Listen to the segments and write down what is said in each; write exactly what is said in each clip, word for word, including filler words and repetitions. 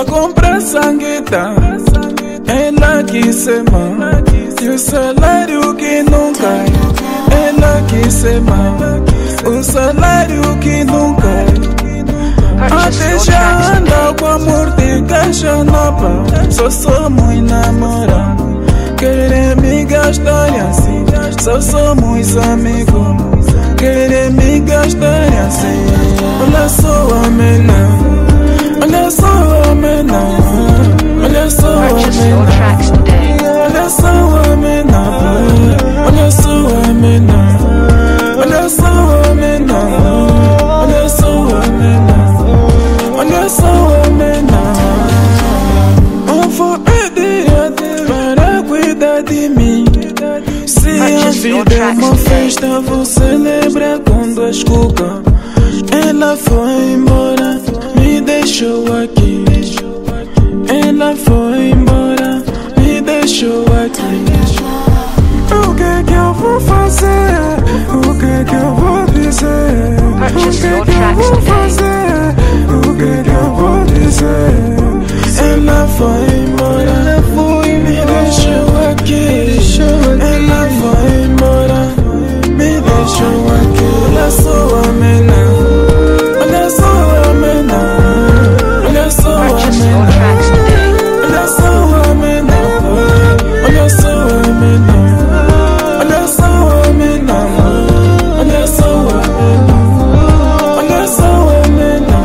pra comprar sangueta. Ela que se mama, e o salário que não cai. Ela que se mama, o salário que não cai. Até já anda com amor de caixa na pau. Só somos namorados, querem me gastar assim. Só somos amigos, querem me gastar assim. Olha só a menina, olha só a menina, olha só a menina, olha só a menina, olha só a menina, olha só a menina, olha só a menina, olha só a menina. Eu vou pedir a Deus para cuidar de mim. Se a vida é uma festa, vou celebrar com duas cucas. Ela foi embora, me deixou aqui. Ela foi embora, me deixou aqui. O que é que eu vou fazer? O que é que eu vou dizer? O que é que eu vou fazer? O que é que eu vou dizer? Ela foi embora, ela foi, me deixou aqui. Ela foi embora, me deixou aqui. Olha só a menina, olha só a menina, olha só a menina, olha só a menina, olha só a menina, olha só a menina, olha só a menina, olha só a menina.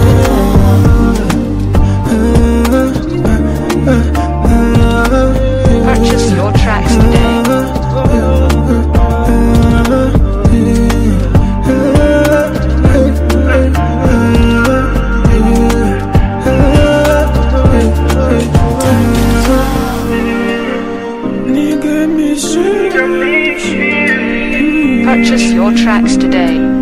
Purchase your tracks today. Purchase your tracks today.